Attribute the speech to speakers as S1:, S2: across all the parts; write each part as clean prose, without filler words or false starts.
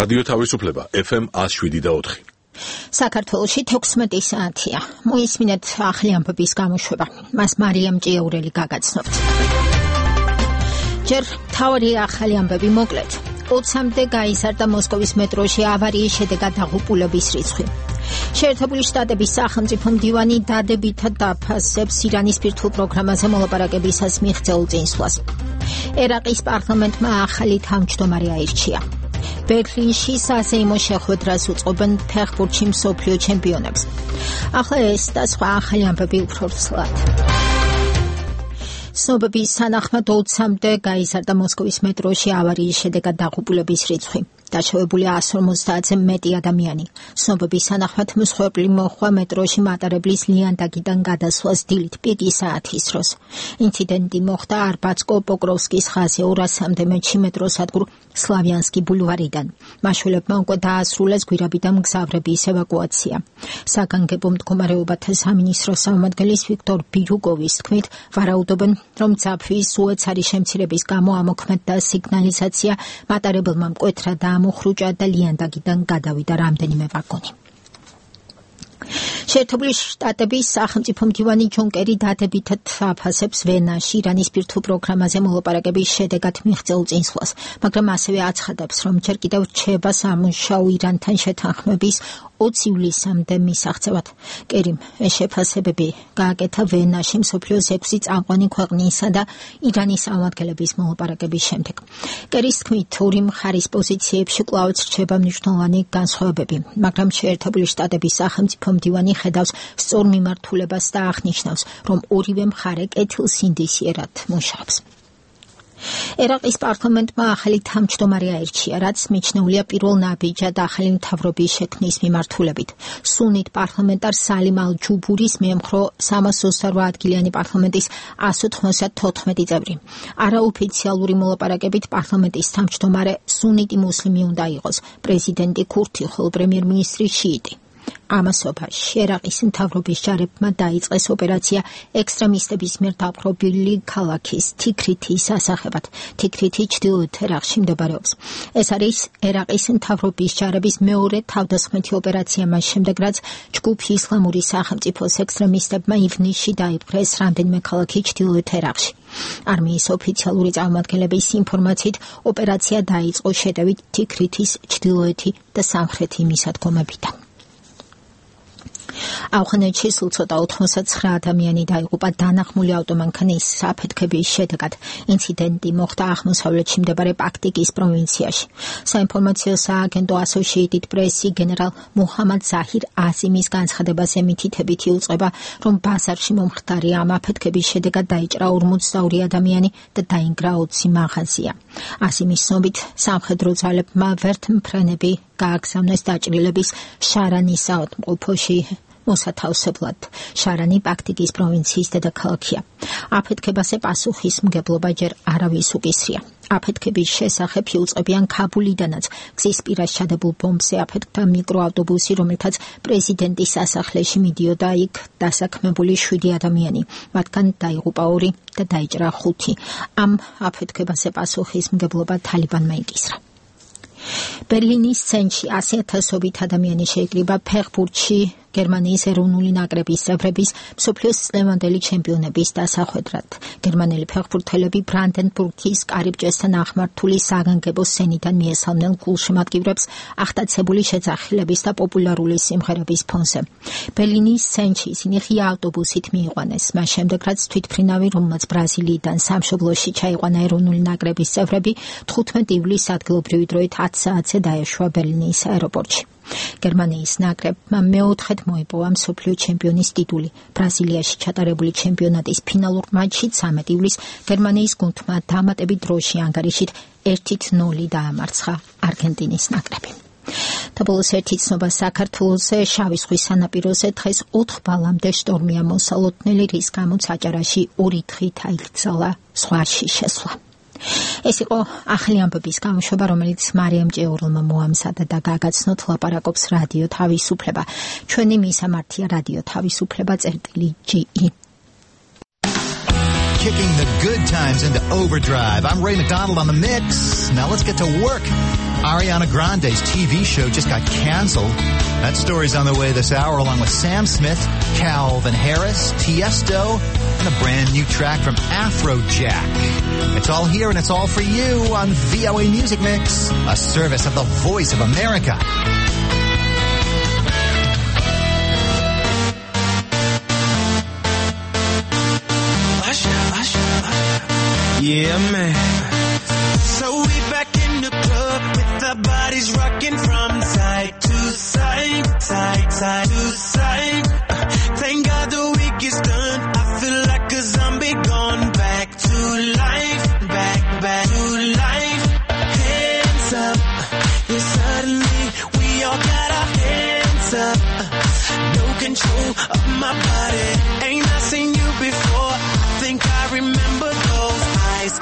S1: რადიო თავისუფლება FM 107.4.
S2: საქართველოში 16 საათია. მოისმინეთ ახალი ამბების გამოშვება. მას მარიამ ჭიაურელი გაგაცნობთ. ჯერ მთავარი ახალი ამბები მოკლედ. 20-მდე გაიზარდა მოსკოვის მეტროში ავარიის შედეგად დაღუპულების რიცხვი. შეერთებული შტატების სახელმწიფო მდივანი დადებითად დაფასებს ირანის ბირთვულ პროგრამაზე მოლაპარაკებისას მიღწეულ წინსვლას. ერაყის პარლამენტმა ახალი თავმჯდომარე აირჩია. ბერლინში საზეიმო შეხვედრას უწყობენ ფეხბურთში მსოფლიო ჩემპიონებს. ახლა ეს და სხვა ახალი ამბები უფრო ცლად. ცნობების თანახმად 20-მდე გაიზარდა მოსკოვის მეტროში ავარიის შედეგად დაღუპულების რიცხვი. დაშავებულია 150-ზე მეტი ადამიანი. ცნობების თანახმად მსხვერპლი მოჰყვა მეტროში მატარებლის ლიანდაგიდან გადასვლას დილით პიკის საათის დროს. ინციდენტი მოხდა არბატსკო-პოკროვსკის ხაზზე 200-მდე მეტრში მეტროს სადგურ სლავიანსკი ბულვარიდან. მაშველებმა უკვე დაასრულეს გვირაბიდან მგზავრების ევაკუაცია. საგანგებო მდგომარეობათა სამინისტროს წარმომადგენლის ვიქტორ ბირუგოვის თქმით, ვარაუდობენ, რომ ძაფვის უეცარი შემცირების გამო ამოქმედდა სიგნალიზაცია, მატარებელმა მკვეთრად მოხრუჭა და ლიანდაგიდან გადავიდა რამდენიმე ვაგონი. შეერთებული შტატების სახელმწიფო მდივანი ჯონ კერი დადებითად აფასებს ვენაში ირანის ბირთვულ პროგრამაზე მოლაპარაკების შედეგად მიღწეულ წინსვლას, მაგრამ ასევე აცხადებს, რომ ჯერ კიდევ რჩება სამუშაო ირანთან შეთანხმების 20 ივლისამდე მისაღწევად. კერიმ ეს შეფასებები გააკეთა ვენაში მსოფლიოს 6 წამყვანი ქვეყნისა და ირანის წარმომადგენლების მოლაპარაკების შემდეგ. კერის თქმით, ორი მხარის პოზიციებში კვლავ რჩება მნიშვნელოვანი განსხვავებები, მაგრამ შეერთებული შტატების სახელმწიფო მდივანი ხედავს სწორ მიმართულებას და აღნიშნავს, რომ ორივე მხარე კეთილსინდისიერად მუშაობს. ერაყის პარლამენტმა ახალი თავმჯდომარე აირჩია, რაც მიჩნეულია პირველ ნაბიჯად ახალი მთავრობის შექმნის მიმართულებით. სუნით პარლამენტარ სალიმ ალ-ჯუბურის მიემხრო 328 ადგილიანი პარლამენტის 194 წევრი. არაოფიციალური მოლაპარაკებით პარლამენტის თავმჯდომარე სუნიტი მუსლიმი უნდა იყოს, პრეზიდენტი ქურთი, ხოლო პრემიერ-მინისტრი შიიტი. ამასობაში ერაყის მთავრობის ჯარებმა დაიწყეს ოპერაცია ექსტრემისტების მიერ დაპყრობილი ქალაქის თიქრითის ასახებად. თიქრითი ჩრდილოეთ ერაყში მდებარეობს. ეს არის ერაყის მთავრობის ჯარების მეორე თავდასხმეთი ოპერაცია მას შემდეგ, რაც ჯგუფ ისლამური სახელმწიფოს ექსტრემისტებმა ივნისში დაიპყრეს რამდენიმე ქალაქი ჩრდილოეთ ერაყში. არმიის ოფიციალური წარმომადგენლების ინფორმაციით ოპერაცია დაიწყო შედევით თიქრითის ჩრდილოეთი და სამხრეთი მისადგომებიდან. ავღანეთში სულ ცოტა 89 ადამიანი დაიღუპა დანახმული ავტომანქანის საფეთქების შედეგად. ინციდენტი მოხდა აღმოსავლეთში მდებარე პაქტიკის პროვინციაში. საინფორმაციო სააგენტო Associated Press-ი გენერალ მუჰამად ზაჰირ აზიმის განცხადებაზე მითითებით იუწყება, რომ ბაზარში მომხდარი ამ აფეთქების შედეგად დაიჭრა 42 ადამიანი და დაინგრა 20 მაღაზია. აზიმის ცნობით, სამხედრო ძალებმა ვერტმფრენები გააგზავნეს დაჭრილების შარანის საავადმყოფოში მოსათავსებლად. შარანი პაქტიკის პროვინციის დედაქალაქია. აფეთქებაზე პასუხისმგებლობა ჯერ არავის უკისრია. აფეთქების შესახებ იუწყებიან ქაბულიდანაც გზის პირას ჩადებულ ბომბზე აფეთქდა მიკროავტობუსი, რომელთაც პრეზიდენტის სასახლეში მიდიოდა იქ დასაქმებული 7 ადამიანი. მათგან დაიღუპა 2 და დაიჭრა 5. ამ აფეთქებაზე პასუხისმგებლობა თალიბანმა იკისრა. ბერლინის ცენტრში 100,000-ობით ადამიანი შეიკრიბა ფეხბურთში გერმანიის ეროვნული ნაკრების წევრების მსოფლიოს წლევანდელი ჩემპიონების დასახვედრად. გერმანელი ფეხბურთელები ბრანდენბურგის კარიბჭესთან აღმართული საგანგებო სცენიდან მიესალმნენ გულშემატკივრებს აღტაცებული შეძახილების და პოპულარული სიმღერების ფონზე. ბერლინის ცენტრში ისინი ღია ავტობუსით მიიყვანეს. მას შემდეგ, რაც თვითმფრინავი, რომელმაც ბრაზილიიდან სამშობლოში ჩაიყვანა ეროვნული ნაკრების წევრები, 15 ივლისს ადგილობრივი დროით 10 საათზე დაეშვა ბერლინის აეროპორტში. გერმანიის ნაკრებმა მეოთხედ მოიპოვა მსოფლიო ჩემპიონის ტიტული. ბრაზილიაში ჩატარებული ჩემპიონატის ფინალურ მატჩში 13 ივლისს გერმანიის გუნდმა დამატებით დროში ანგარიშით 1-0 დაამარცხა არგენტინის ნაკრები. და ბოლოს ერთი ცნობა საქართველოზე. შავი ზღვის სანაპიროზე დღეს 4 ბალამდე შტორმია მოსალოდნელი, რის გამოც აჭარაში 2 დღით აიქცელა ზღვაში შესვლა. ეს იყო ახალი ამბების გამოშვება, რომელიც მარიამ ჭიაურელმა მოამზადა და გაგაცნოთ. ლაპარაკობს რადიო თავისუფლება. ჩვენი მისამართია რადიო თავისუფლება წერტილი.ge.
S3: Kicking the good times into overdrive. I'm Ray McDonald on the mix. Now let's get to work. Ariana Grande's TV show just got canceled. That story's on the way this hour, along with Sam Smith, Calvin Harris, Tiesto, and a brand new track from Afrojack. It's all here and it's all for you on VOA Music Mix, a service of the Voice of America.
S4: Yeah, man. So we back in the club with our bodies rocking from side to side, side to side. Thank God the week is done. I feel like a zombie gone back to life, back to life. Hands up, yeah, suddenly we all got our hands up. No control of my body. Ain't I seen you before? I think I remember those eyes.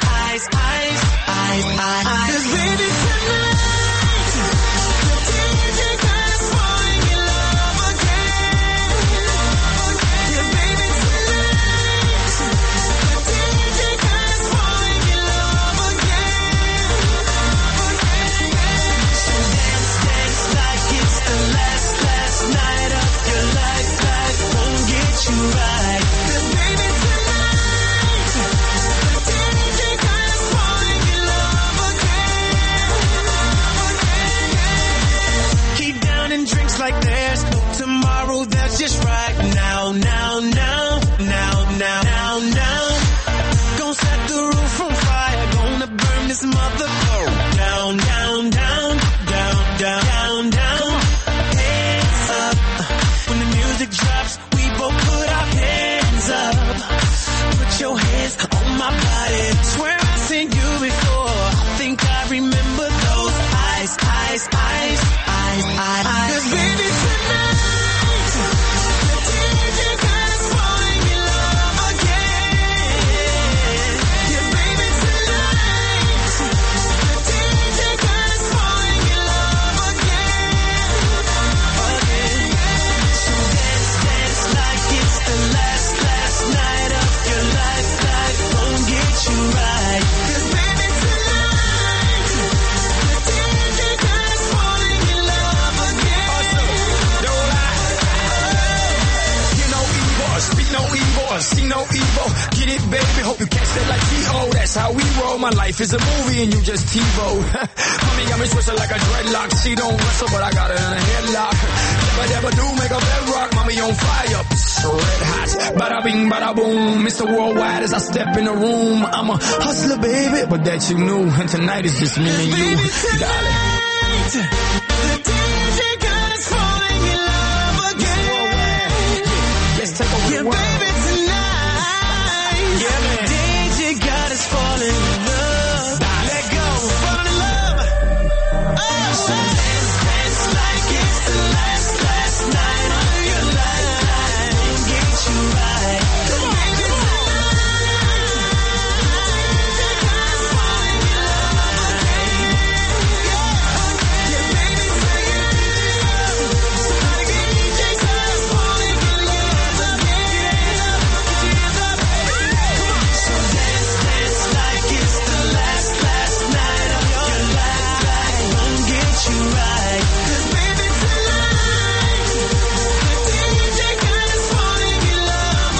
S4: 'Cause baby tonight, the DJ got us falling in love again. Yeah, baby tonight, the DJ got us falling in love again. So dance like it's the last night of your life. Life won't get you right. 'Cause baby tonight, the DJ got us falling in love again. Keep down and drinks like there's no tomorrow. That's just right now. Gonna set the roof on fire. Gonna burn this mother down. Hands up. When the music drops, we both put our hands up. Put your hands on my body. Swear I've seen you before. I think I remember those eyes. 'Cause baby tonight, the DJ got us falling in love again. Yeah, baby tonight, the DJ got us falling in love again. So dance like it's the last night of your life. Life won't get you right. 'Cause baby tonight, the DJ got us falling in love again.
S5: Hear no evil, speak no evil, see no evil. Get it, baby, hope you catch that like T.O. That's how we roll. My life is a movie and you just TiVo. Mommy got me twisted like a dreadlock. She don't wrestle, but I got her in a headlock. Never do make a bedrock. Mommy on fire, red hot. Bada bing, bada boom. Mr. Worldwide as I step in the room. I'm a hustler, baby, but that you knew. And tonight is just me and you, darling.
S4: The DJ got us falling in love again.
S5: Let's take over
S4: Yeah,
S5: the world.
S4: baby tonight.
S5: Yeah, man.
S4: DJ got us falling in love. Let go, fall in love. So dance like it's the last night of your life. Won't get you right. 'Cause baby tonight, DJ got us falling in love again. Yeah, baby tonight, DJ got us falling in love again. So dance like it's the last night of your life. Won't get you right. 'Cause baby tonight, the DJ got us falling in love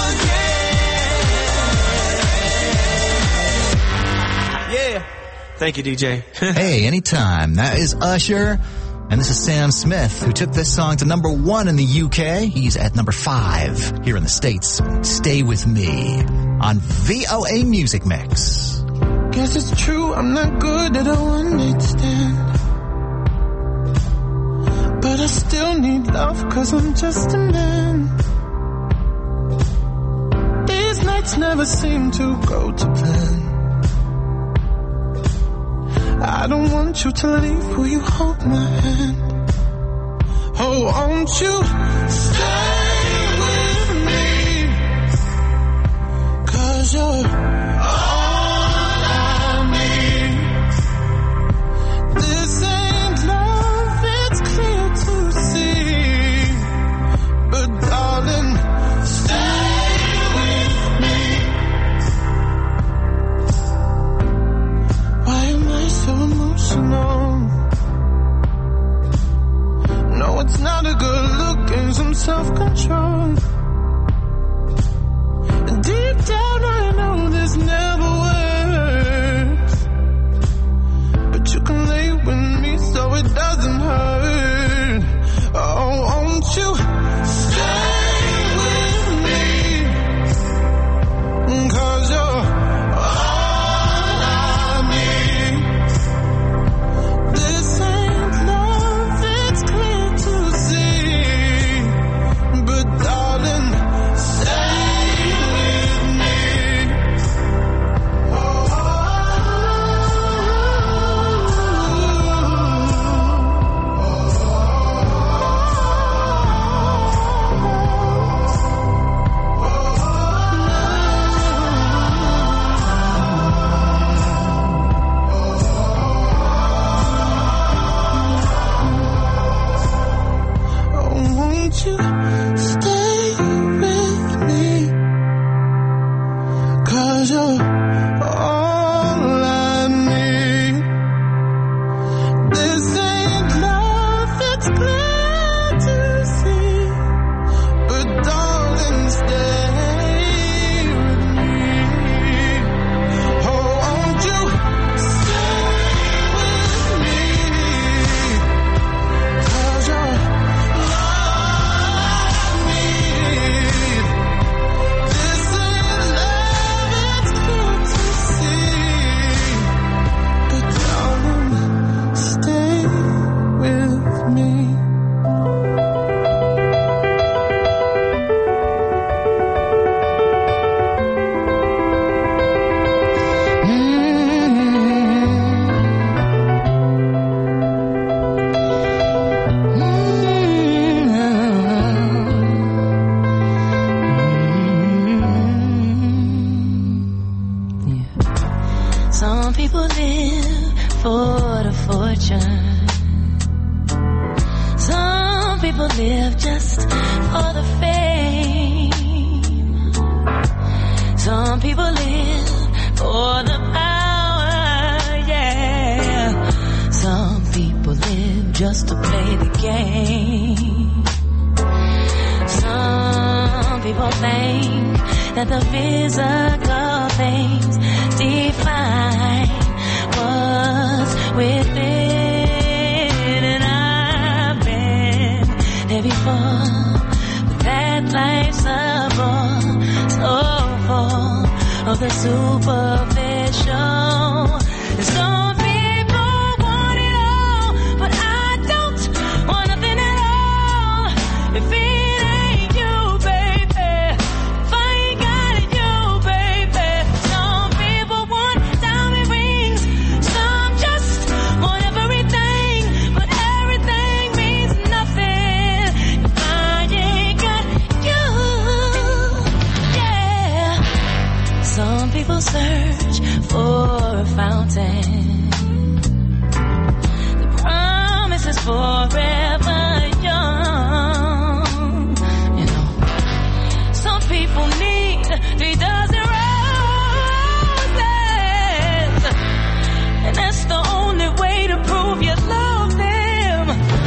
S4: again. Yeah. Thank you, DJ.
S3: Hey, anytime. That is Usher. And this is Sam Smith, who took this song to number 1 in the UK. He's at number 5 here in the States. Stay with me on VOA Music Mix.
S4: Guess it's true, I'm not good at a one-night stand. But I still need love, 'cause I'm just a man. These nights never seem to go to plan. I don't want you to leave, will you hold my hand? Oh, won't you stay with me? 'Cause you're all I need. This ain't love, it's clear to see. But darling, stay with me. Why am I so emotional?
S6: people live for the fortune. Some people live just for the fame. Some people live for the power, yeah. Some people live just to play the game. Some people think that the physical things define what's within, and I've been there before, but that life's a bore, so full of the superficial. And some people want it all, but I don't want nothing at all. If it ain't you, baby, if I ain't got it, you, baby. Some people want diamond rings, some just want everything, but everything means nothing if I ain't got you, yeah. Some people search for a fountain. The promise is forever young. You know, some people need 3 dozen roses, and that's the only way to prove you love them.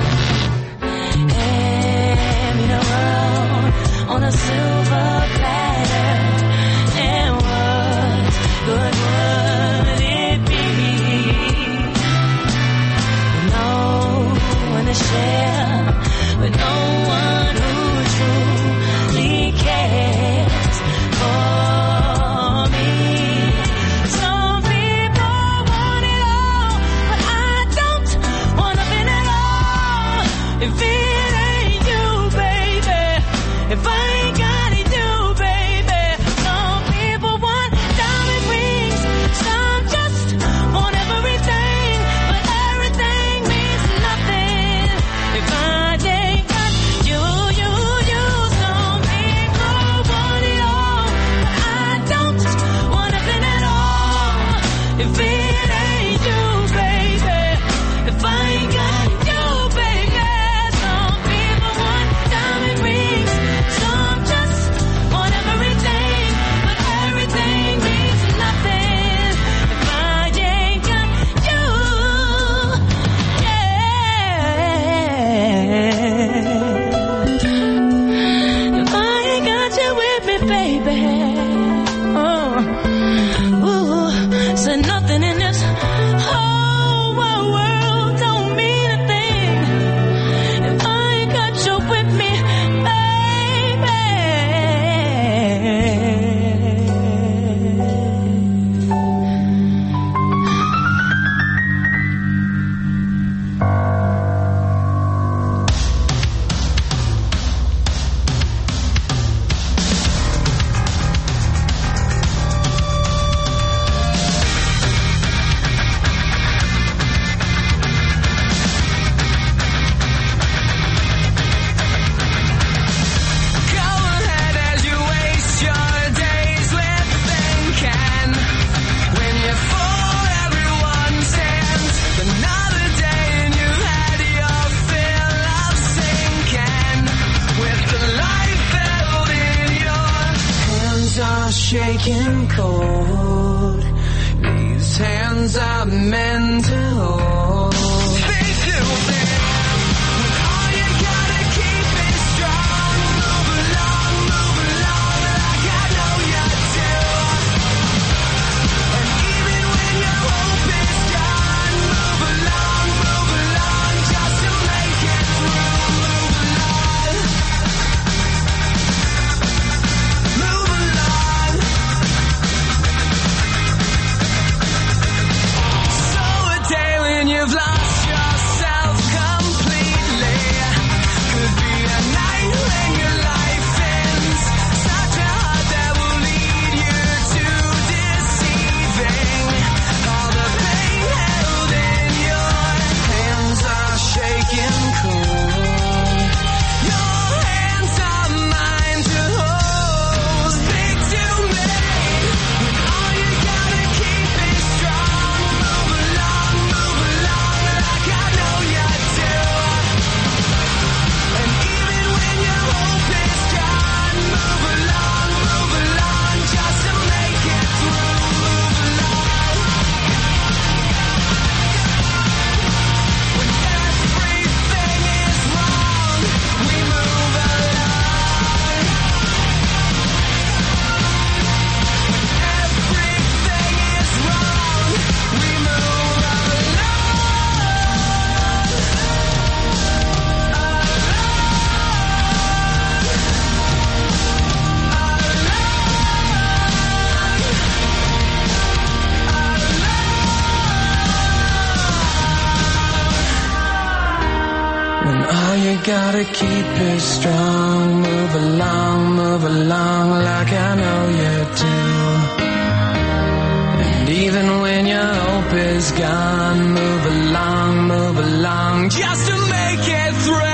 S6: Hand me the world on a silver platter, and what good would it be? No one to share, but no one who truly cares for me. Some people want it all, but I don't want nothing at all. If it ain't you, baby, if I ain't got it, you, baby. Some people want diamond rings, some just want everything, but everything means nothing if I ain't got you, you, you. Some people want it all, but I don't want nothing at all. If it ain't you, baby, if I ain't got you, baby. Some people want diamond rings, some just want everything, but everything means nothing if I ain't got you, yeah. If I ain't got you with me, baby, ooh, so nothing in this whole wide world don't mean a thing if I ain't got you with me, baby. Go ahead as you waste your days with thinking. When you're full, everyone stands. Another day and you've had your fill of sinking. With the life held in your hands are shaking cold. These hands are meant to hold. Think you think with all you gotta keep it strong. Move along like I know you do. And even when your hope is gone, move along just to make it through. Move along. So a day when you've lost
S4: gotta keep it strong. Move along like I know you do. And even when your hope is gone, move along just to make it through.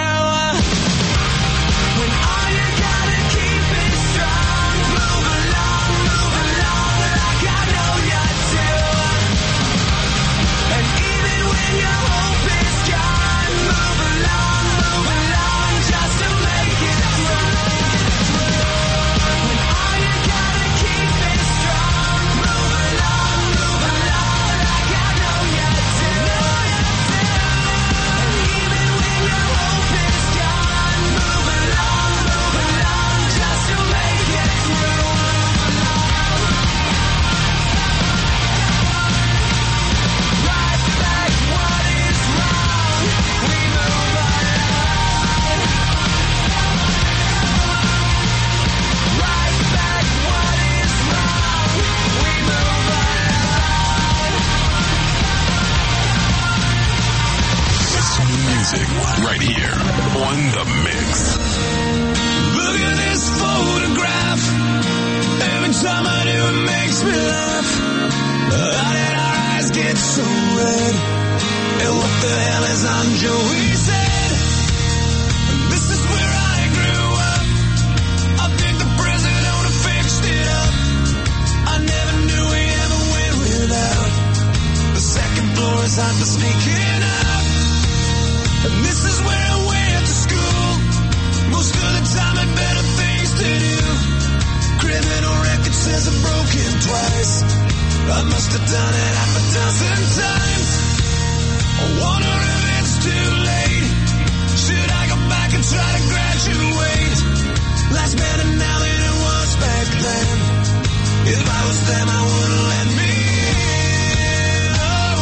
S1: Right here on The Mix.
S4: Look at this photograph. Every time I do it makes me laugh. How did our eyes get so red? And what the hell is on Joey's head? This is where I grew up. I think the president fixed it up. I never knew we ever went without. The second floor is hot for sneaking up. And this is where I went to school. Most of the time I had better things to do. Criminal record says I'm broken twice. I must have done it half a dozen times. I wonder if it's too late. Should I go back and try to graduate? Life's better now than it was back then. If I was them I wouldn't let me in.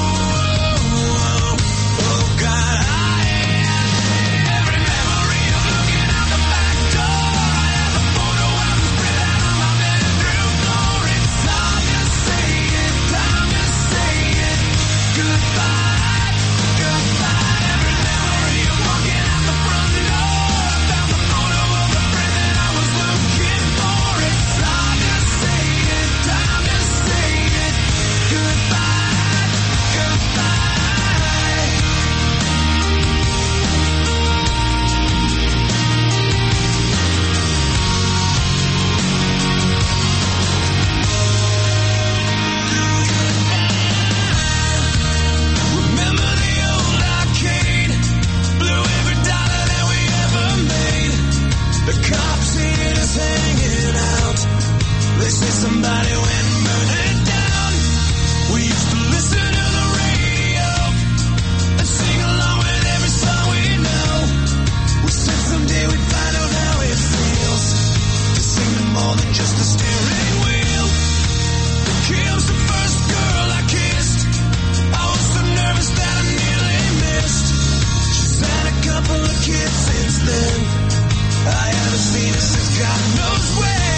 S4: Oh God, somebody went and burned it down. We used to listen to the radio and sing along with every song we know. We said someday we'd find out how it feels to sing to more than just a steering wheel. Kim's the first girl I kissed. I was so nervous that I nearly missed. She's had a couple of kids since then. I haven't seen her since God knows when.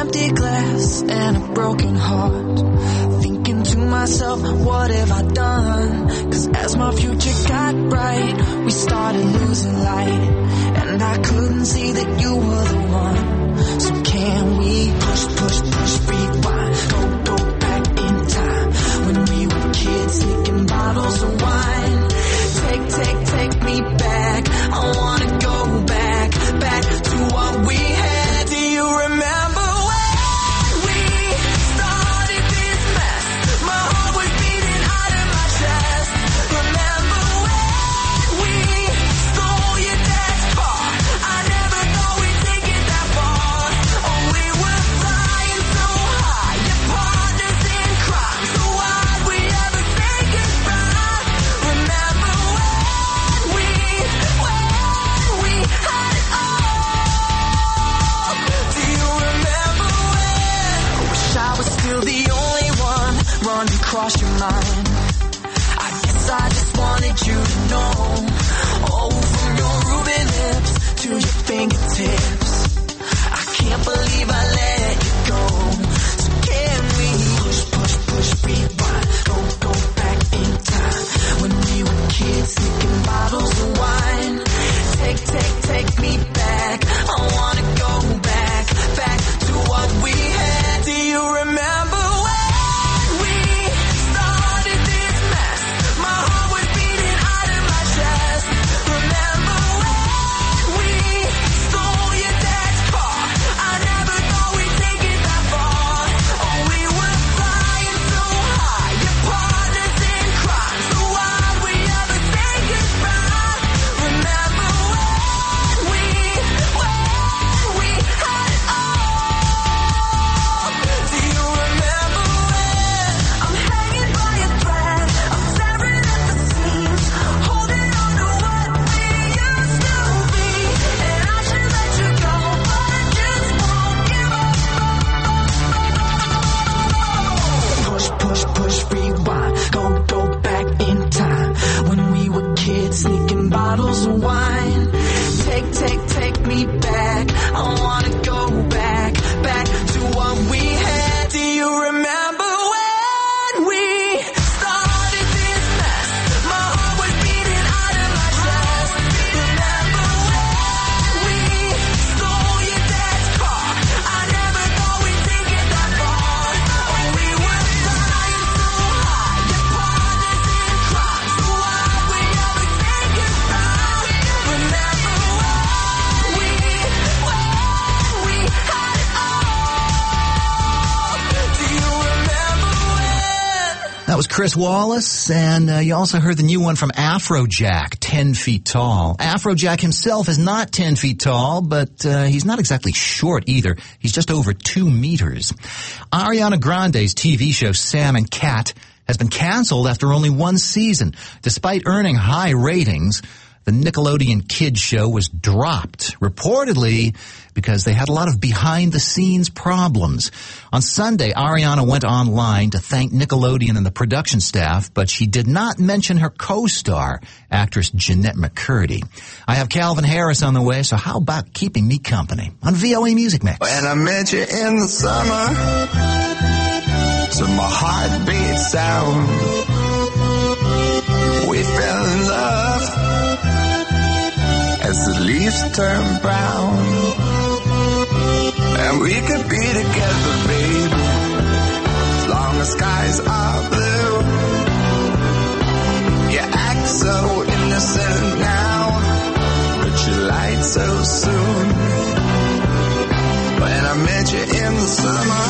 S7: empty glass and a broken heart. Thinking to myself, what have I done? Cause as my future got bright, we started losing light. And I couldn't see that you were the one. So can we push, rewind, go back in time? When we were kids, sneaking bottles of wine. Take me back. I wanna go back to what we had. Do you remember when we started this mess? My heart was beating out of my chest. Remember when we stole your dad's car? I never thought we'd take it that far. Oh, we were flying so high, your partners in crime. So why'd we ever say goodbye? Remember when we had it all? Do you remember when? I wish I was still the only one running across your mind. I guess I just wanted you to know. Oh, from your ruby lips to your fingertips, I can't believe I let you go. So can we push, rewind, go back in time? When we were kids, sneaking bottles of wine. Take me back. I wanna go back to what we had. Do you remember when we started this mess? My heart was beating out of my chest. Remember when we stole your dad's car? I never thought we'd take it that far. Oh, we were flying so high, your partners in crime. So why'd we ever say goodbye? Remember when we had it all? Do you remember when I'm hanging by a thread? I'm tearing at the seams, holding on to what we used to be. And I should let you go, but I just won't give up. Push, rewind, go back in time. When we were kids, sneaking bottles of wine. Take me back. I wanna go back to what we had. Do you remember when we started this mess? My heart was beating out of my chest. Remember when we stole your dad's car? I never thought we'd take it that far. Oh, we were flying so high, your partners in crime. So why'd we ever say goodbye? Remember when we had it all? Do you remember when?
S3: That was Chris Wallace, and you also heard the new one from Afrojack, 10 Feet Tall. Afrojack himself is not 10 feet tall, but he's not exactly short either. He's just over 2 meters. Ariana Grande's TV show Sam and Cat has been canceled after only 1 season. Despite earning high ratings, the Nickelodeon Kids show was dropped, reportedly because they had a lot of behind-the-scenes problems. On Sunday, Ariana went online to thank Nickelodeon and the production staff, but she did not mention her co-star, actress Jeanette McCurdy. I have Calvin Harris on the way, so how about keeping me company on VOA Music Mix?
S8: When I met you in the summer, to my heartbeat sound, we fell in love as the leaves turn brown. And we could be together, baby, as long as skies are blue. You act so innocent now, but you lied so soon. When I met you in the summer,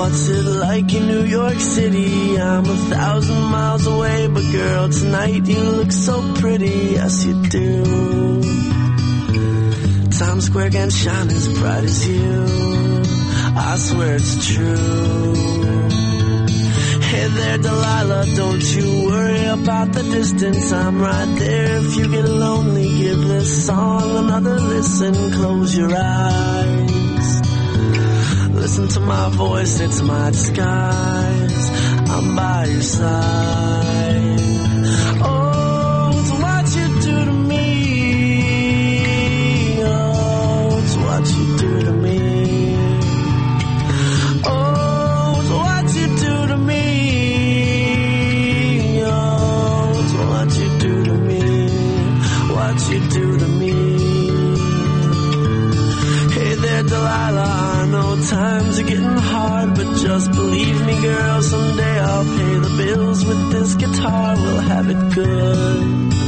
S9: what's it like in New York City? I'm 1,000 miles away, but girl, tonight you look so pretty, yes you do. Times Square can shine as bright as you, I swear it's true. Hey there, Delilah, don't you worry about the distance. I'm right there if you get lonely. Give this song another listen. Close your eyes. Listen to my voice, it's my disguise. I'm by your side. Oh, it's what you do to me. Oh, it's what you do to me. You do to me. Hey there, Delilah, I know times are getting hard, but just believe me, girl, someday I'll pay the bills with this guitar. We'll have it good.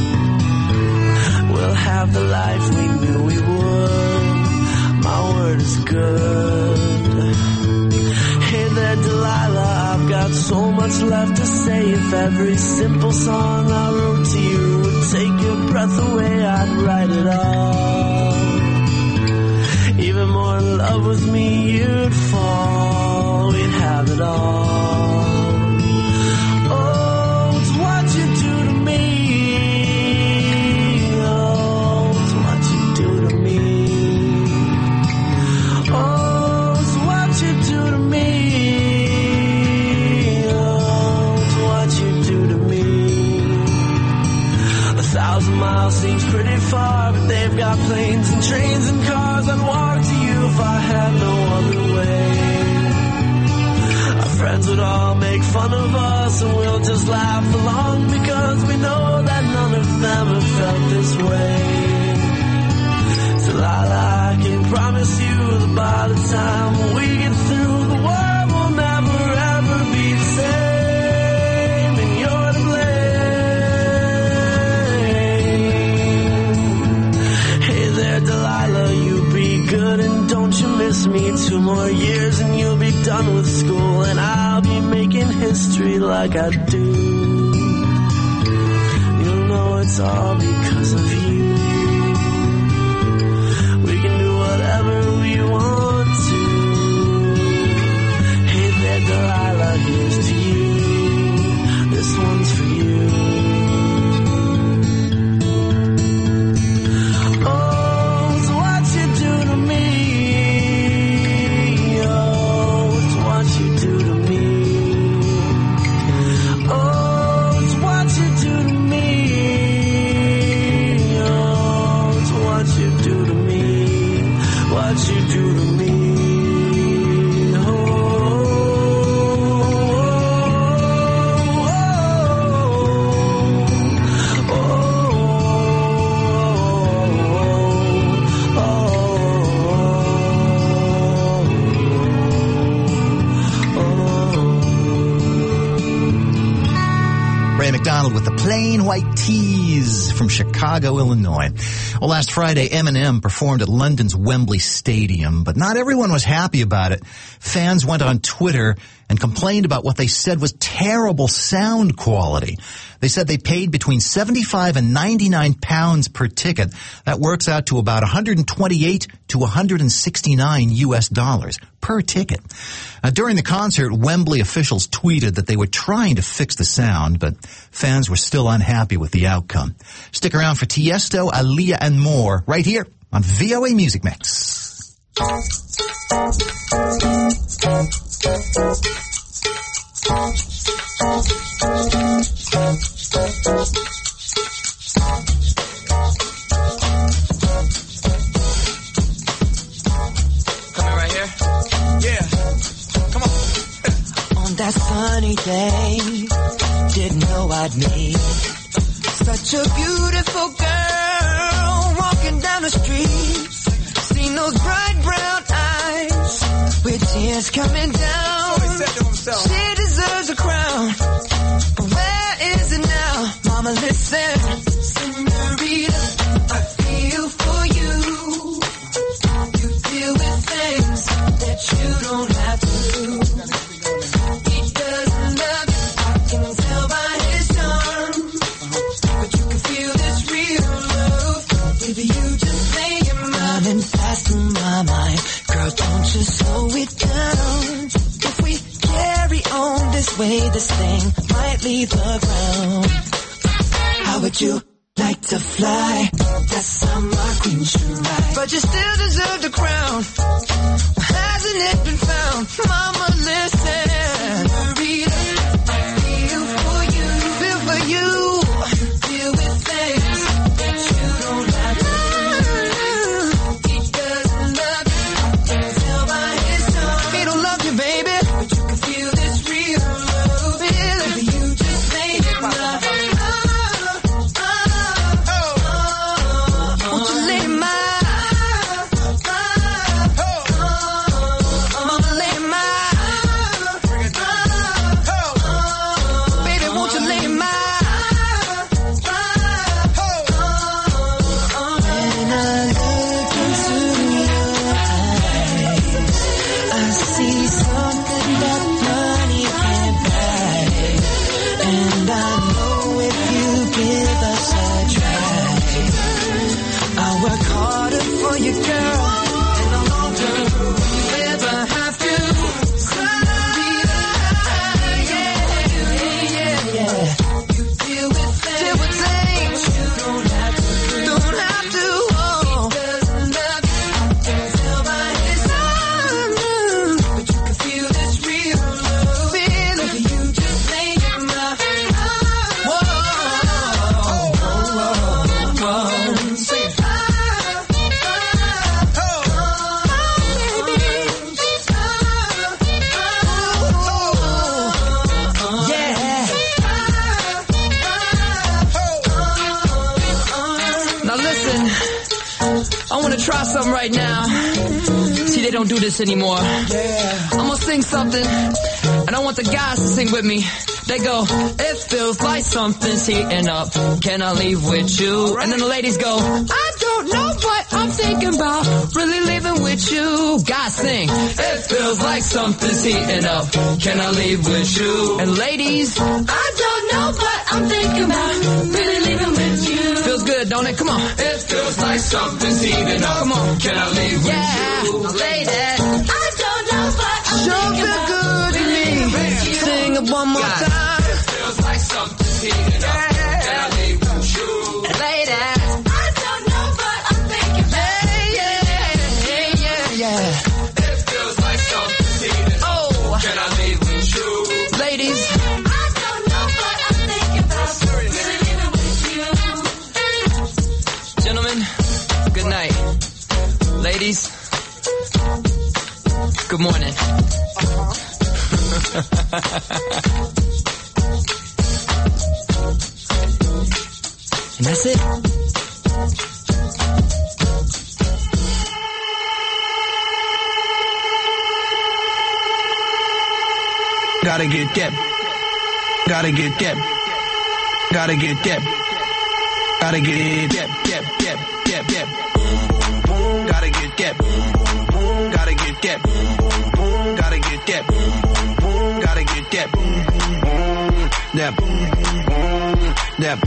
S9: We'll have the life we knew we would. My word is good. Hey there, Delilah, I've got so much left to say. If every simple song I wrote to you would take your breath away, I'd write it all. Even more in love with me, you'd fall. We'd have it all. Oh, it's what you do to me. Oh, it's what you do to me. Oh, it's what you do to me. Oh, it's what you do to me. 1,000 miles seems pretty far, but they've got planes and trains and cars. I'd walk to you if I had no other way. Our friends would all make fun of us, and we'll just laugh along because we know that none of them have felt this way. Delilah, I can promise you that by the time we get through, the world will never ever be the same, and you're to blame. Hey there, Delilah, you be good and don't you miss me. 2 more years and you'll be done with school, and I'll be making history like I do. You'll know it's all because of you. We can do whatever we want to. Hey there, Delilah, here's to you. This one's for you. What you do to me. Oh, oh, oh, oh, oh, oh.
S3: Ray McDonald with the Plain White Tees from Chicago, Illinois. Well, last Friday, Eminem performed at London's Wembley Stadium, but not everyone was happy about it. Fans went on Twitter and complained about what they said was terrible sound quality. They said they paid between 75 and 99 pounds per ticket. That works out to about 128 to 169 US dollars per ticket. During the concert, Wembley officials tweeted that they were trying to fix the sound, but fans were still unhappy with the outcome. Stick around for Tiesto, Aaliyah, and more right here on VOA Music Mix.
S4: Coming right here? Yeah. Come on.
S7: On that sunny day, didn't know I'd meet such a beautiful girl walking down the street. Seen those bright brown eyes with tears coming down. She deserves a crown, but where is it now? Mama, listen, senorita, I feel for you. You deal with things that you don't have to do. thoughts through my mind. Girl, don't you slow it down. If we carry on this way, this thing might leave the ground. How would you like to fly? That's how my queen should ride. But you still deserve the crown. Hasn't it been found? Mama, listen. I feel for you. Feel for you. Deal with things that you don't have to do. He doesn't love you. I can tell by his tone. He don't love you, baby. But you can feel this real love. Baby, you just made it love.
S10: Try something right now. See, they don't do this anymore. I'm gonna sing something, and I want the guys to sing with me. They go, it feels like something's heating up. Can I leave with you? And then the ladies go, I don't know what I'm thinking about. Really leaving with you. Guys sing, it feels like something's heating up. Can I leave with you? And ladies, I don't know what I'm thinking about. Really leaving with you. Feels good, don't it? Come on. It feels like something's heating up. Come on. Can I leave with you? Ladies, I don't know what I'm thinking about. Sure feel good to me. Sing it one more time. It feels like something's heating up. Can I leave with you? Ladies, I don't know what I'm thinking about. Yeah. It feels like something's heating up. Oh. Can I leave with you? Ladies, I don't know what I'm thinking about. Really leaving with you. Gentlemen, good night. Ladies, good morning. And that's it.
S5: Gotta get that. Gotta get that. Gotta get that. Gotta get that. Gotta get that. Gotta get that. Gotta get that. Gotta get that. That.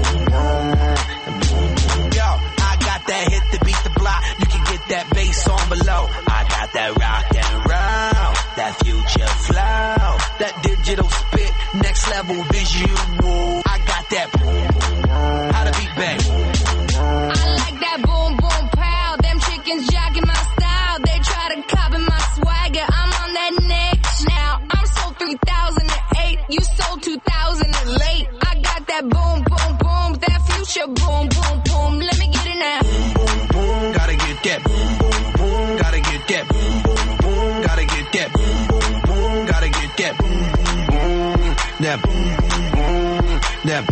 S5: Yo, I got that hit to beat the block. You can get that bass on below. I got that rock and roll, that future flow, that digital spit, next level visual. I got that. How to beat bang.
S11: I like that boom boom pow. Them chickens jogging my style. They try to copy my swagger. I'm on that next now. I'm sold 3008. You sold 2000 late. I got that boom boom boom. That future boom boom boom. Let me get it now.
S5: Gotta get that. Gotta get that. Gotta get that. Gotta get that. That.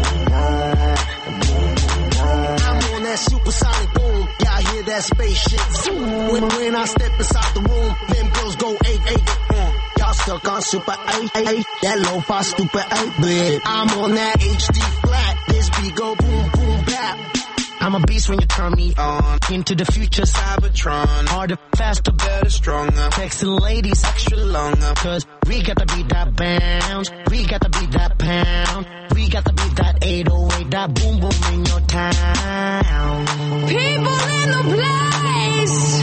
S12: I'm on that supersonic boom. Y'all hear that spaceship zoom. When I step inside the room, them girls go 8-8. Y'all stuck on super 8-8. That lo-fi stupid 8-bit. I'm on that HD flat. This beat go boom boom bap. I'm a beast when you turn me on. Into the future, Cybertron. Harder, faster, better, stronger. Texting ladies extra longer. Cause we gotta beat that bounce. We gotta beat that pound. We gotta beat that 808. That boom boom in your town.
S11: People in the place.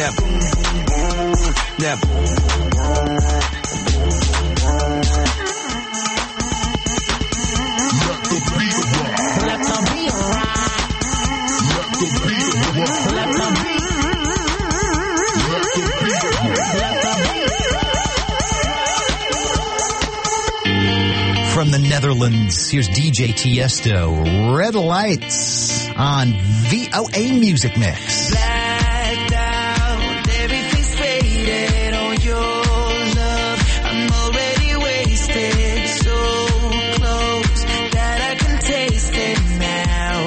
S9: that boom, boom, boom, that boom, boom, boom.
S8: Let the beat rock.
S12: Let the beat rock.
S8: Let the beat rock.
S12: Let the beat.
S8: Let the beat rock.
S12: Let the beat.
S3: From the Netherlands, here's DJ Tiesto, Red Lights on VOA Music Mix.
S9: Blacked out, everything's faded on your love. I'm already wasted, so close that I can taste it now.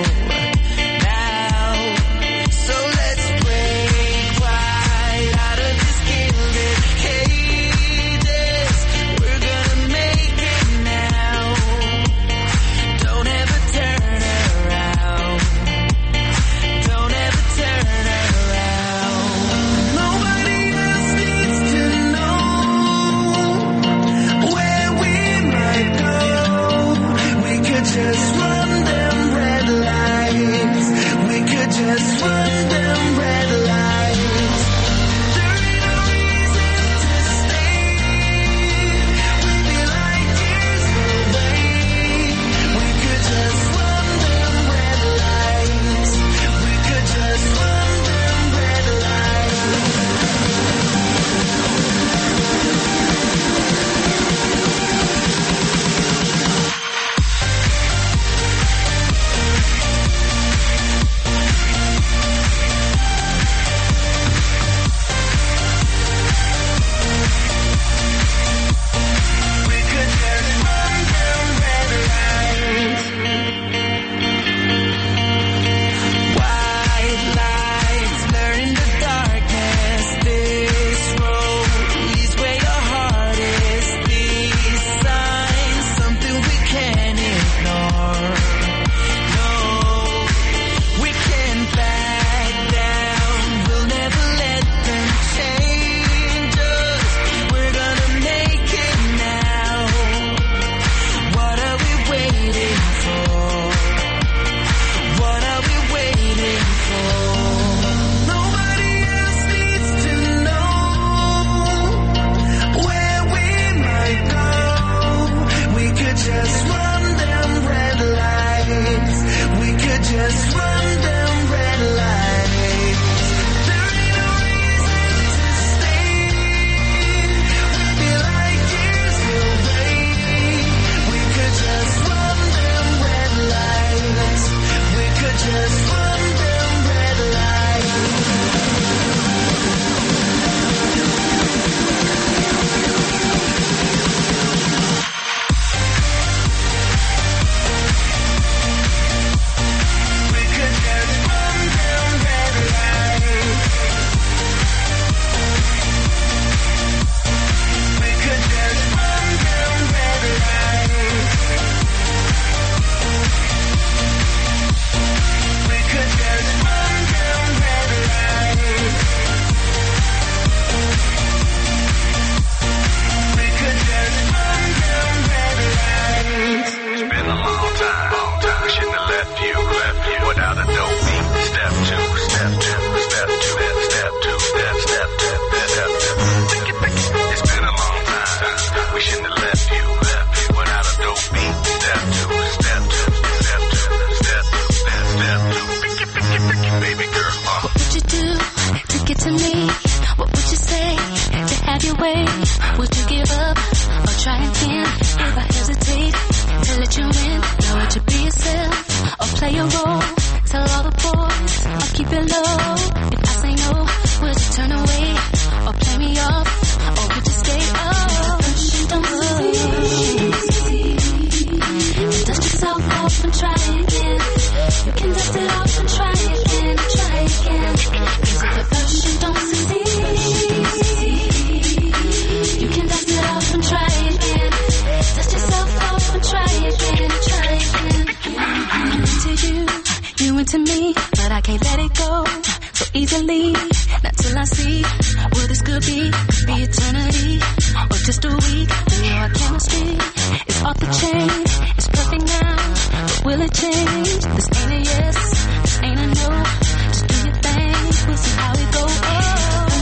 S9: So let's break right out of this gilded cages. We're gonna make it now. Don't ever turn around. Don't ever turn around. Nobody else needs to know where we might go. We could just run them red lights. We could just run them red lights. There ain't no reason to stay. We'll be like years away. We could just run them red lights. We could just run them red lights. We could just run them red lights. White lights blur in the darkness. This road leads where your heart is. These signs, something we can't ignore. No, we can't back down. We'll never let them change us. We're gonna make it now. What are we waiting for? What are we waiting for? Nobody else needs to know where we might go. We could just run them red lights. We could just run them red lights. There ain't no reason to stay. We'll be like years away. We could just run them red lights. We could just run them red lights. We could just run them red lights. We could just run them red lights. We could just run them red lights. We could just run them red lights.
S1: It's been a long time. We shouldn't have left you without a dope beat. Step two, step two, step two, step two, step two, step two. It's been a long time. We shouldn't have left you without a dope beat. Step two, step two, step two, step two. Baby girl,
S6: What would you do to get to me? What would you say to have your way? Would you give up or try again? If I hesitate to let you in, now would you be yourself or play a role? Tell all the boys I'll keep it low. If I say no, would you turn away or play me off? Or would you stay up? Don't dust yourself off and try again. You can dust it off and try again, try again. 'Cause if at first you don't succeed, you can dust it off and try again. Dust yourself off and try again, try again. I'm into you, you into me, but I can't let it go so easily. Not till I see what this could be eternity or just a week. You know our chemistry is off the chain. It's perfect now, but will it change? This ain't a yes, this ain't a no. Just do your thing, we'll see how it goes.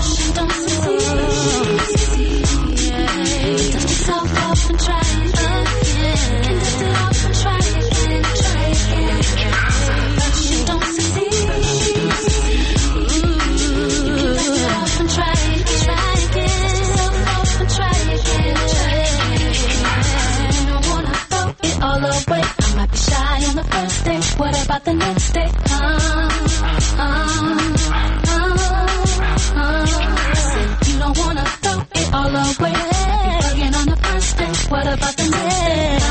S6: 받던데.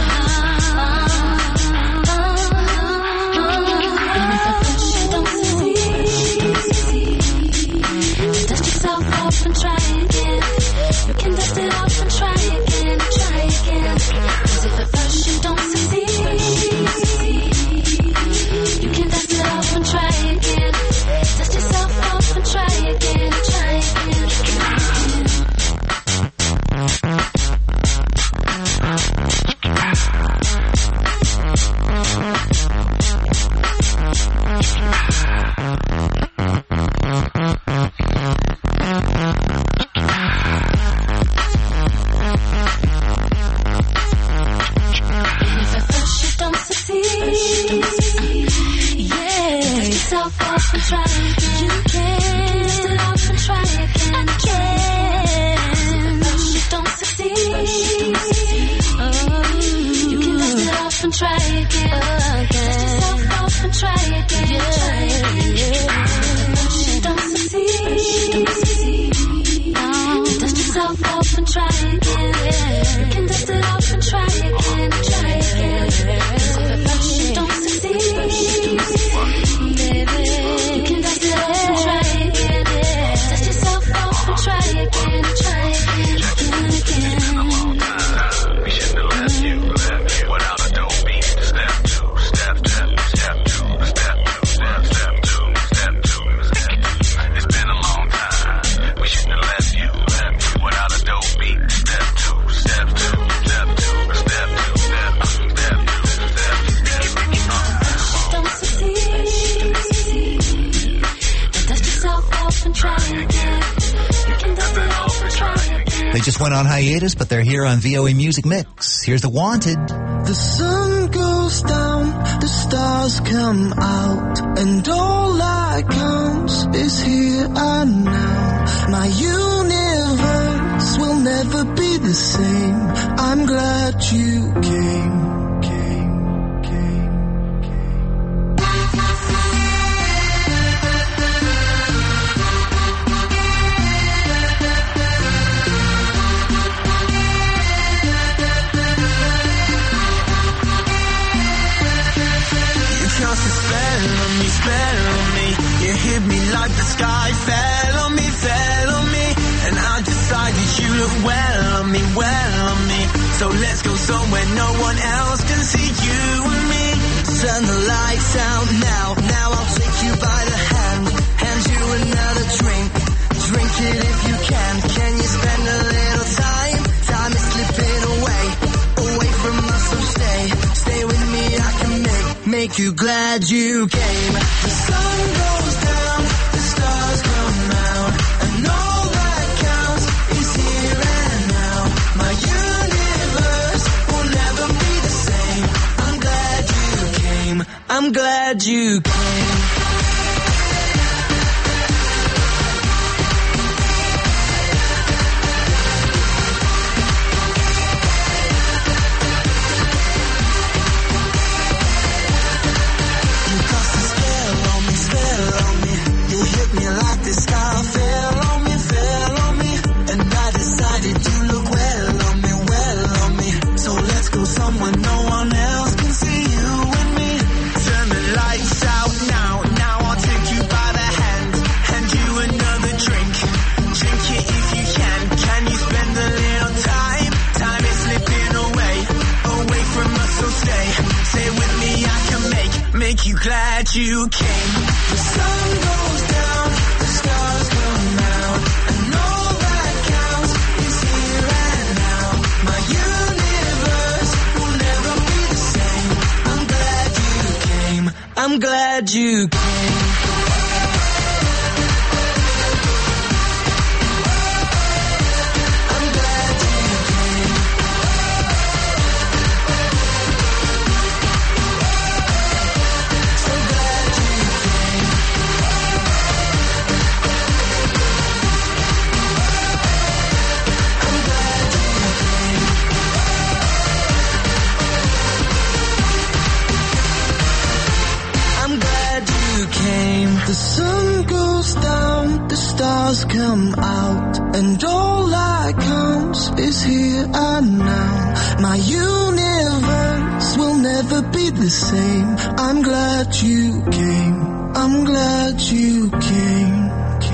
S6: Dust yourself off and try again. You can dust it off and try again, try again. 'Cause if at first you don't succeed, you can dust it off and try again. Dust yourself off and try again, try again.
S3: Went on hiatus, but they're here on VOA Music Mix. Here's The Wanted.
S13: The sun goes down, the stars come out, and all that counts is here and now. My universe will never be the same. I'm glad you came.
S9: Spell on me, you hit me like the sky fell on me, and I decided you look well on me, so let's go somewhere no one else can see you and me. Turn the lights out now I'll take you by the hand you another drink it if you can you spend a little time is slipping away from us, so stay with me, I can make you glad you came. The sun goes down, the stars come out, and all that counts is here and now. My universe will never be the same. I'm glad you came. I'm glad you came. You glad you came. The sun goes down, the stars come out, and all that counts is here and now. My universe will never be the same. I'm glad you came. I'm glad you came.
S13: The sun goes down, the stars come out, and all I light comes is here and now. My universe will never be the same. I'm glad you came. I'm glad you came.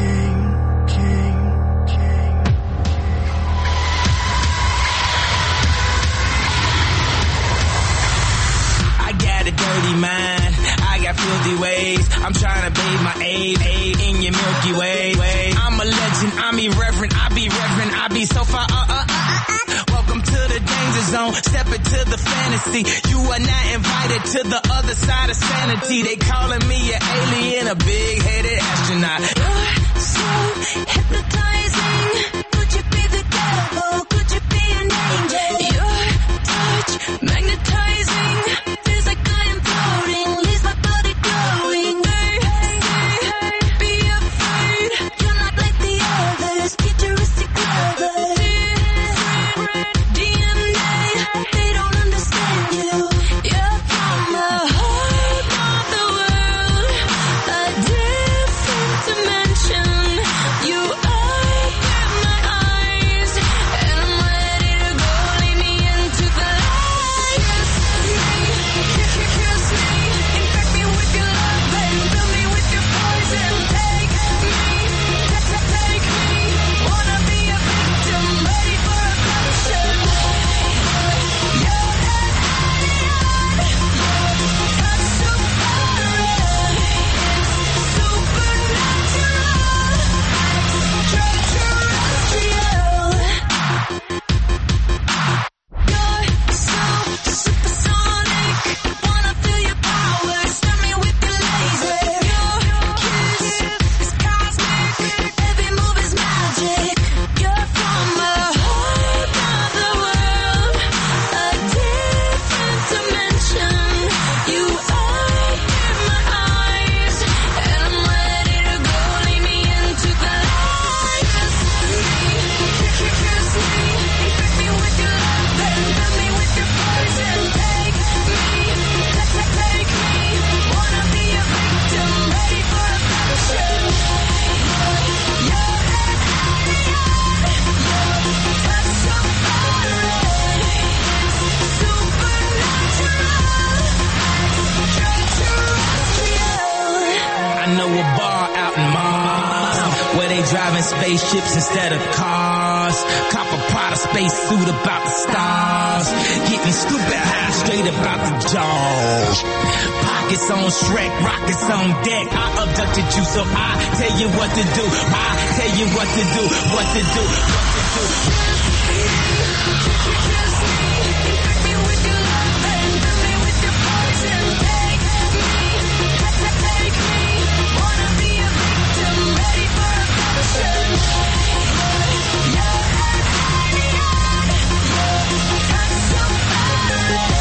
S5: Dirty mind, I got filthy ways. I'm trying to bathe my aid in your Milky Way. I'm a legend, I'm irreverent, I be so far. Welcome to the danger zone, step into the fantasy. You are not invited to the other side of sanity. They calling me an alien, a big-headed astronaut.
S6: You're so hypnotizing. Could you be the devil? Could you be an angel? Your touch magnetizing. Feels like I am floating, leaves my body glowing. Be afraid, you're not like the others. Futuristic lovers. DNA, they don't understand you. You're from the heart of the world, a different dimension. You open my eyes, and I'm ready to go. Lead me into the light. Kiss me, infect me with your love and fill me with your poison. Take me, wanna be a victim, ready for a passion. You're an alien, touch so far, supernatural, you're so supersonic. Wanna feel your power, stun me with your laser. Your kiss is cosmic, every move is magic. You're from the heart of the world, a different dimension. You open my eyes, and I'm ready to go. Lead me into the light. Kiss me, infect me with your love and fill me with your poison. Take me, wanna be a victim, ready for a passion. You're an alien, touch so far, supernatural,
S5: I know a bar out in Mars where they driving spaceships instead of cars. Cop a Prada space suit about the stars. Getting stupid high straight about the jaws. Pockets on Shrek, rockets on deck. I abducted you, so I tell you what to do. I tell you what to do, what to do, what to do.
S6: Kiss me, infect me with your love and fill me with your poison. Take me, wanna be a victim, ready for a passion. You're an alien, touch so far,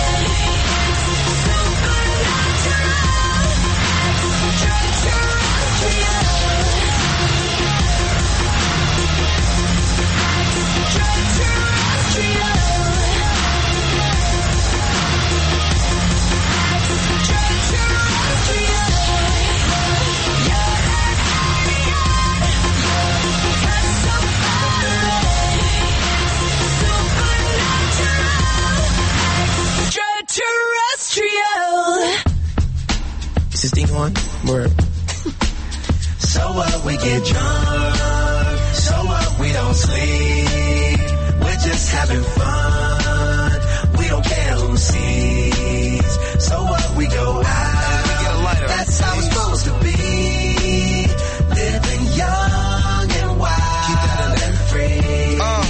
S5: Is this thing on? Word.
S14: So what, we get drunk. So what, we don't sleep. We're just having fun. We don't care who sees. So what, we go out. That's how it's supposed to be. Living young and wild and free.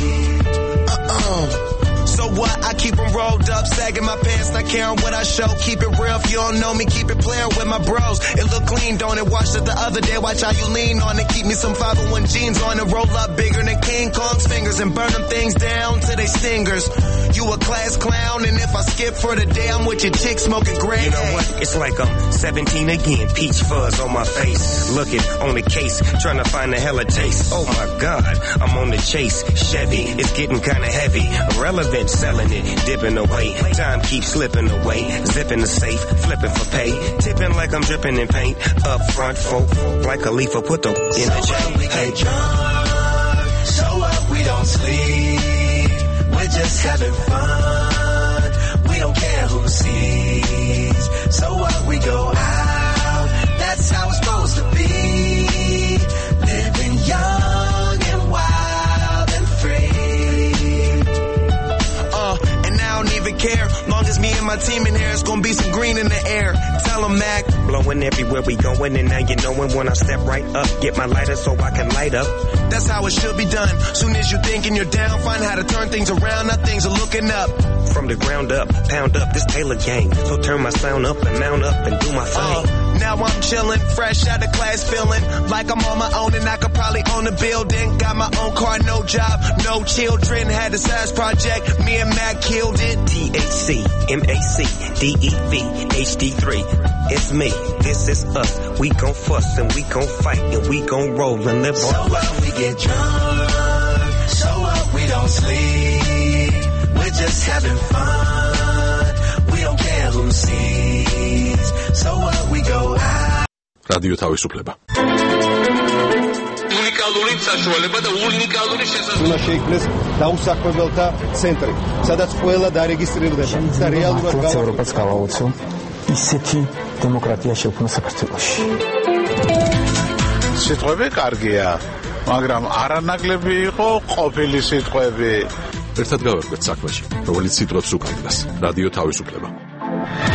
S15: So what? I keep them rolled up, sagging my pants, not caring what I show. Keep it real, if you don't know me, keep it playing with my bros. It look clean, don't it? Watched it the other day, watch how you lean on it. Keep me some 501 jeans on and roll up bigger than King Kong's fingers and burn them things down to they stingers. You a class clown, and if I skip for the day, I'm with your chick smoking gray.
S16: You know what? It's like I'm 17 again, peach fuzz on my face. Looking on the case, trying to find the hella taste. Oh my God, I'm on the chase. Chevy, it's getting kinda heavy. Irrelevant, selling it, dipping away. Time keeps slipping away. Zipping the safe, flipping for pay. Tipping like I'm dripping in paint. Up front, folk, like a leaf, put the in the J.
S14: Hey, drunk. So what, we don't sleep. just having fun. We don't care who sees. So what, we go out. That's how it's supposed to be. Living young and wild and free.
S15: And I don't even care. Long as me and my team in here, it's gonna be some green in the air. Tell 'em, Mac.
S16: Blowing everywhere we going, and now you knowin' when I step right up. Get my lighter so I can light up.
S15: That's how it should be done. Soon as you thinking you're down, find how to turn things around. Now things are looking up.
S16: From the ground up, pound up this Taylor gang. So turn my sound up and mount up and do my thing.
S15: Now I'm chillin', fresh out of class, feeling like I'm on my own and I could probably own a building. Got my own car, no job, no children. Had a size project, me and Mac killed it.
S16: THC, MAC, DEV, HD3. It's me, this is us. We gon' fuss and we gon' fight and we gon' roll and live on.
S14: So what, we get drunk. So what, we don't sleep. We're just having fun. We don't care who sees. So what, we go out.
S17: რადიო თავისუფლება.
S1: უნიკალური საშუალება და უნიკალური შესაძლებლობა.
S18: უნდა შეიქმნეს დაუსაქმებელთა ცენტრი, სადაც ყველა დარეგისტრირდება და რეალურად
S19: ევროპას გავაოცო ისეთი დემოკრატია შექმნა საქართველოში.
S17: სიტყვები კარგია, მაგრამ არანაკლები იყო ყოფილი სიტყვები. ერთად გავერკვეთ საქმეში, რომელიც სიტყვებს უკანდას. რადიო თავისუფლება.